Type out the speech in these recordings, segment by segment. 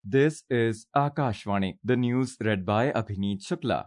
This is Akashvani, the news read by Abhineet Shukla.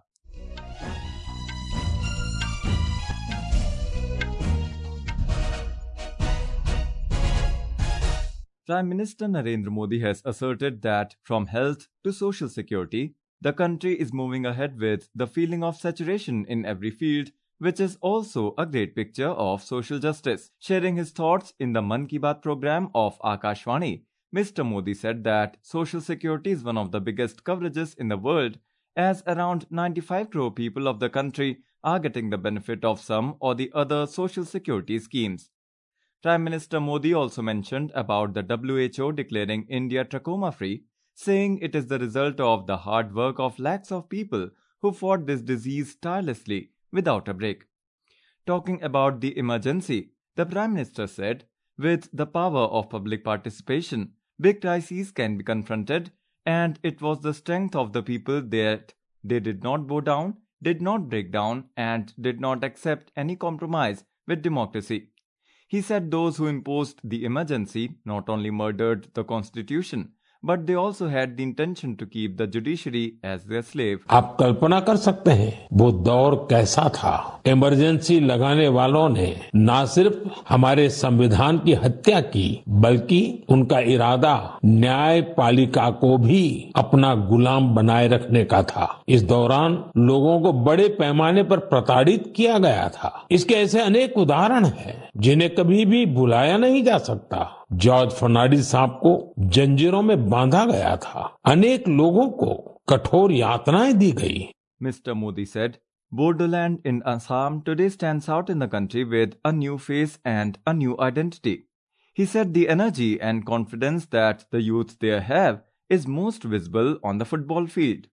Prime Minister Narendra Modi has asserted that from health to social security, the country is moving ahead with the feeling of saturation in every field, which is also a great picture of social justice. Sharing his thoughts in the Mann Ki Baat program of Akashvani, Mr. Modi said that social security is one of the biggest coverages in the world, as around 95 crore people of the country are getting the benefit of some or the other social security schemes. Prime Minister Modi also mentioned about the WHO declaring India trachoma-free, saying it is the result of the hard work of lakhs of people who fought this disease tirelessly without a break. Talking about the emergency, the Prime Minister said, with the power of public participation, big crises can be confronted, and it was the strength of the people that they did not bow down, did not break down, and did not accept any compromise with democracy. He said those who imposed the emergency not only murdered the constitution, but they also had the intention to keep the judiciary as their slave. आप कल्पना कर सकते हैं वो दौर कैसा था। Emergency लगाने वालों ने न सिर्फ हमारे संविधान की हत्या की, बल्कि उनका इरादा न्यायपालिका को भी अपना गुलाम बनाए रखने का था। इस दौरान लोगों को बड़े पैमाने पर प्रताड़ित किया गया था। इसके ऐसे अनेक उदाहरण हैं जिन्हें कभी भी भुलाया नहीं जा सकता। जॉर्ज फर्नांडिस साहब को जंजीरों में बांधा गया था। अनेक लोगों को कठोर यातनाएं दी गई। Mr. Modi said, Bodoland in Assam today stands out in the country with a new face and a new identity. He said the energy and confidence that the youth there have is most visible on the football field.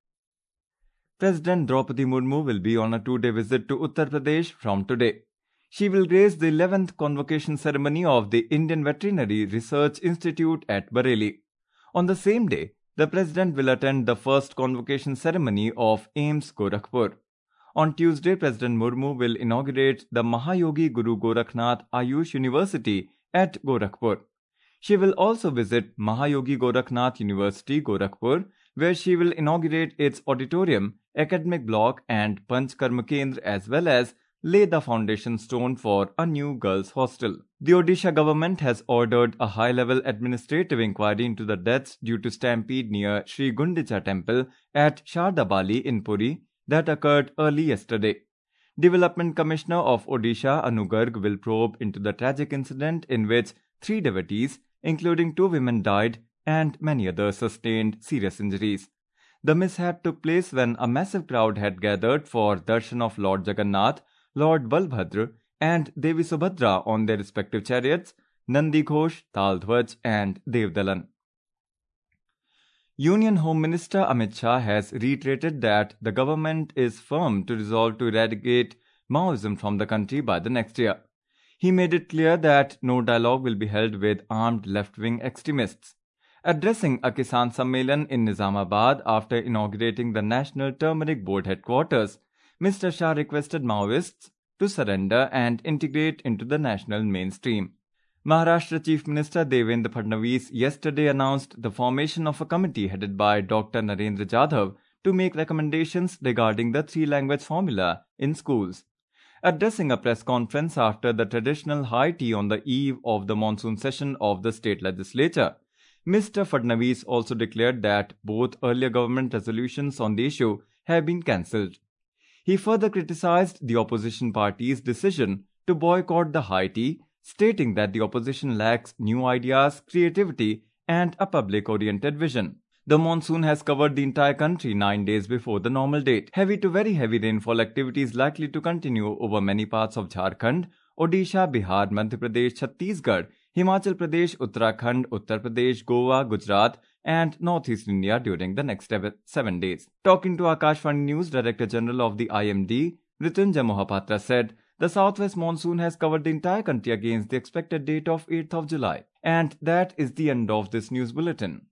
President Draupadi Murmu will be on a 2-day visit to Uttar Pradesh from today. She will grace the 11th convocation ceremony of the Indian Veterinary Research Institute at Bareilly. On the same day, the President will attend the first convocation ceremony of AIIMS Gorakhpur. On Tuesday, President Murmu will inaugurate the Mahayogi Guru Gorakhnath Ayush University at Gorakhpur. She will also visit Mahayogi Gorakhnath University, Gorakhpur, where she will inaugurate its auditorium, academic block and Panch Karma Kendra, as well as lay the foundation stone for a new girls' hostel. The Odisha government has ordered a high-level administrative inquiry into the deaths due to stampede near Sri Gundicha temple at Shardabali in Puri that occurred early yesterday. Development Commissioner of Odisha Anu Garg will probe into the tragic incident in which 3 devotees, including 2 women, died and many others sustained serious injuries. The mishap took place when a massive crowd had gathered for darshan of Lord Jagannath, Lord Balbhadra and Devi Subhadra on their respective chariots, Nandi Ghosh, Tal Dhwaj and Devdalan. Union Home Minister Amit Shah has reiterated that the government is firm to resolve to eradicate Maoism from the country by the next year. He made it clear that no dialogue will be held with armed left-wing extremists. Addressing a Kisan Sammelan in Nizamabad after inaugurating the National Turmeric Board headquarters, Mr. Shah requested Maoists to surrender and integrate into the national mainstream. Maharashtra Chief Minister Devendra Fadnavis yesterday announced the formation of a committee headed by Dr. Narendra Jadhav to make recommendations regarding the 3-language formula in schools. Addressing a press conference after the traditional high tea on the eve of the monsoon session of the state legislature, Mr. Fadnavis also declared that both earlier government resolutions on the issue have been cancelled. He further criticized the opposition party's decision to boycott the high tea, stating that the opposition lacks new ideas, creativity, and a public-oriented vision. The monsoon has covered the entire country 9 days before the normal date. Heavy to very heavy rainfall activity is likely to continue over many parts of Jharkhand, Odisha, Bihar, Madhya Pradesh, Chhattisgarh, Himachal Pradesh, Uttarakhand, Uttar Pradesh, Goa, Gujarat, and Northeast India during the next 7 days. Talking to Akashvani News, Director General of the IMD, Mrityunjay Mohapatra said, the southwest monsoon has covered the entire country against the expected date of 8th of July. And that is the end of this news bulletin.